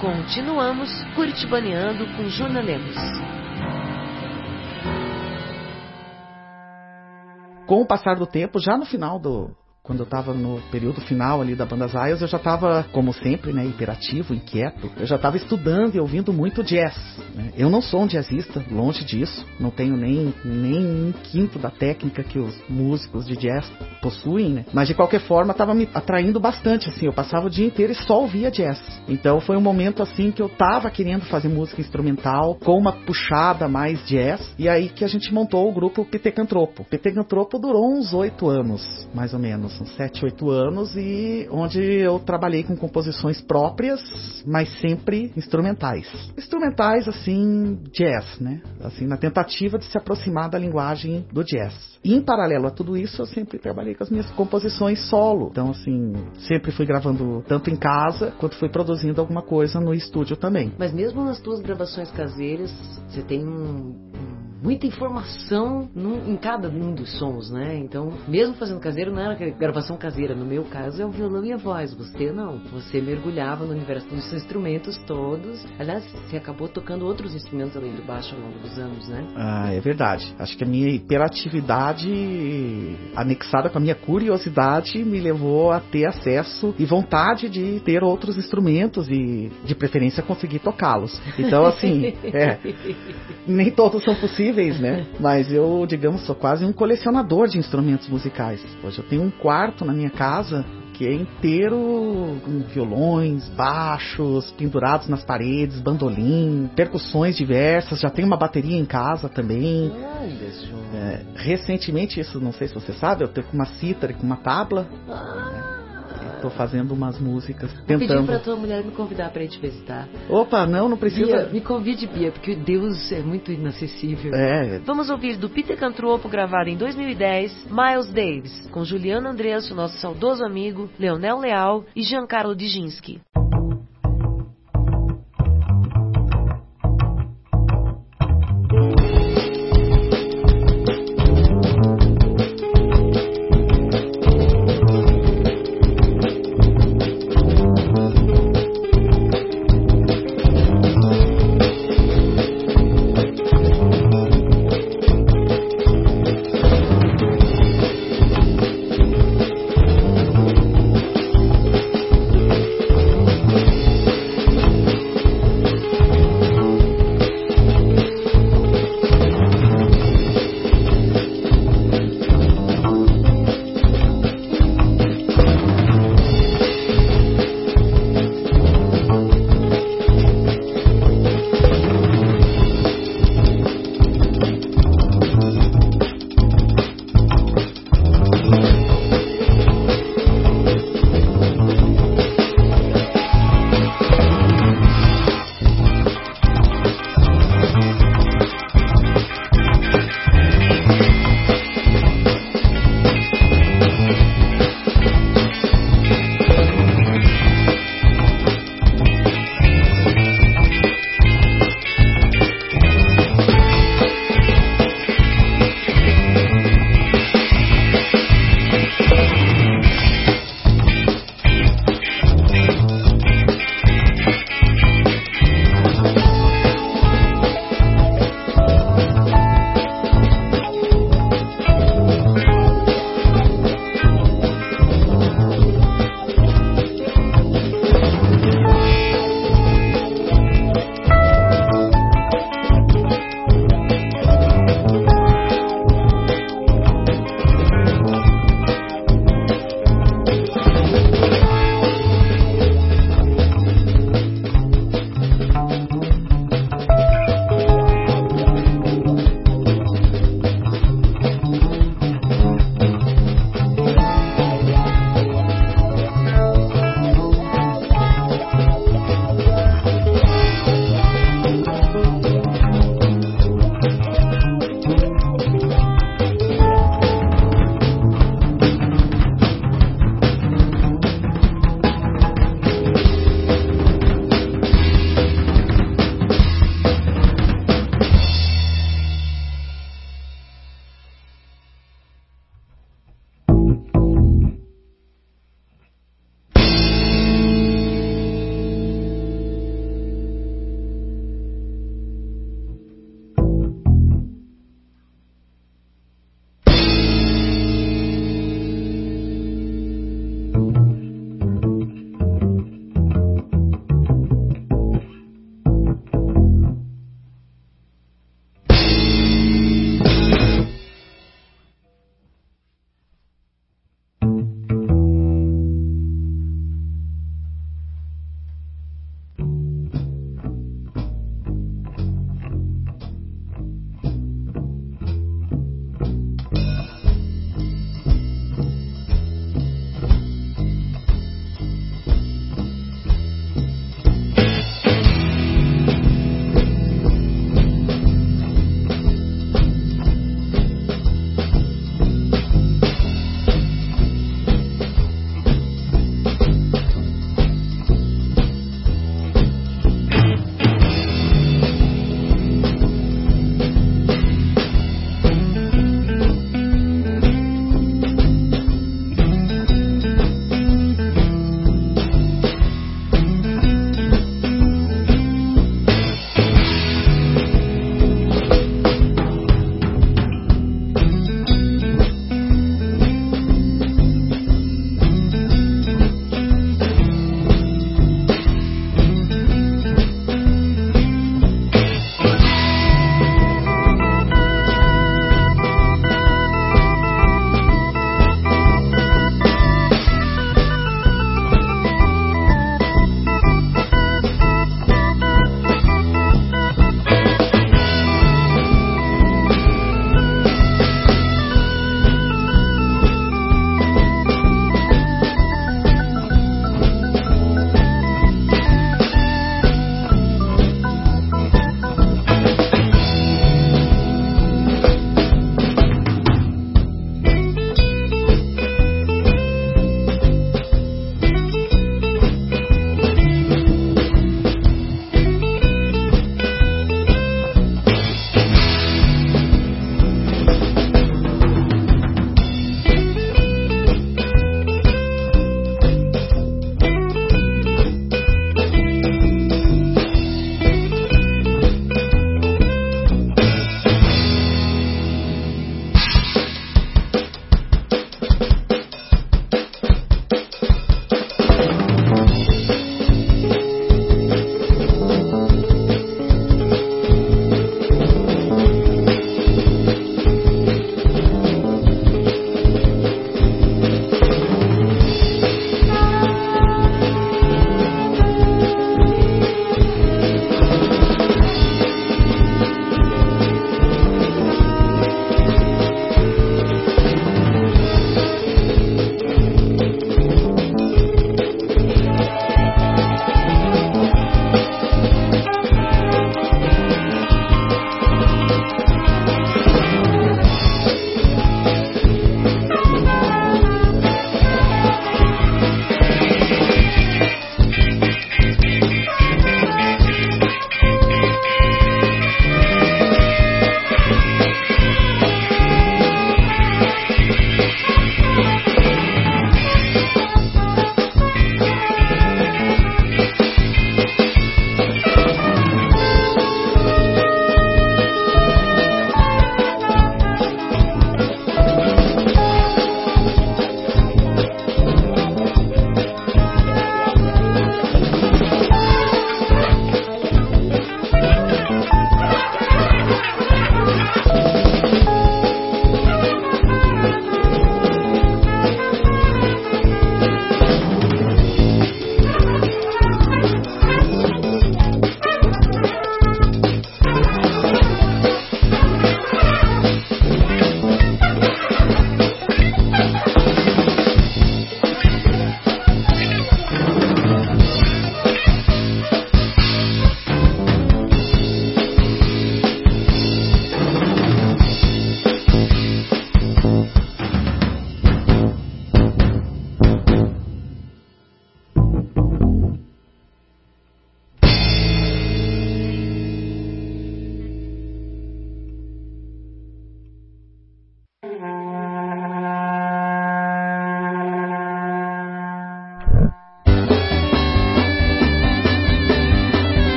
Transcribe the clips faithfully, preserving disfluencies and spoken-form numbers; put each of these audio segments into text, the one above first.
Continuamos curitibaneando com Júnior Lemos. Com o passar do tempo, já no final do... Quando eu estava no período final ali da Banda Zaias, eu já estava, como sempre, né, hiperativo, inquieto. Eu já estava estudando e ouvindo muito jazz, né? Eu não sou um jazzista, longe disso. Não tenho nem, nem um quinto da técnica que os músicos de jazz possuem, né? Mas de qualquer forma, estava me atraindo bastante, assim. Eu passava o dia inteiro e só ouvia jazz. Então foi um momento, assim, que eu estava querendo fazer música instrumental com uma puxada mais jazz. E aí que a gente montou o grupo Pitecantropo. Pitecantropo durou uns oito anos, mais ou menos. Uns sete, oito anos, e onde eu trabalhei com composições próprias, mas sempre instrumentais. Instrumentais, assim, jazz, né? Assim, na tentativa de se aproximar da linguagem do jazz. E em paralelo a tudo isso, eu sempre trabalhei com as minhas composições solo. Então, assim, sempre fui gravando tanto em casa, quanto fui produzindo alguma coisa no estúdio também. Mas mesmo nas tuas gravações caseiras, você tem um... muita informação num, em cada um dos sons, né? Então, mesmo fazendo caseiro, não era gravação caseira. No meu caso, é o violão e a voz. Você não. Você mergulhava no universo dos instrumentos todos. Aliás, você acabou tocando outros instrumentos além do baixo ao longo dos anos, né? Ah, é verdade. Acho que a minha hiperatividade, anexada com a minha curiosidade, me levou a ter acesso e vontade de ter outros instrumentos e, de preferência, conseguir tocá-los. Então, assim, é, nem todos são possíveis, né? Mas eu, digamos, sou quase um colecionador de instrumentos musicais. Hoje eu tenho um quarto na minha casa que é inteiro com violões, baixos, pendurados nas paredes, bandolim, percussões diversas. Já tenho uma bateria em casa também. É, recentemente, isso não sei se você sabe, eu tenho com uma cítara e com uma tabla. É. Tô fazendo umas músicas, Vou tentando... pedir pra tua mulher me convidar pra ir te visitar. Opa, não, não precisa... Bia, me convide, Bia, porque Deus é muito inacessível. É. Vamos ouvir do Pitecantropo, gravado em dois mil e dez, Miles Davis, com Juliano Andresso, nosso saudoso amigo, Leonel Leal e Giancarlo Diginski.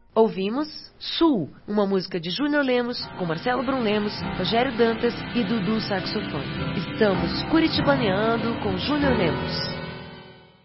Ouvimos Sul, uma música de Júnior Lemos, com Marcelo Brum Lemos, Rogério Dantas e Dudu Saxofone. Estamos curitibaneando com Júnior Lemos.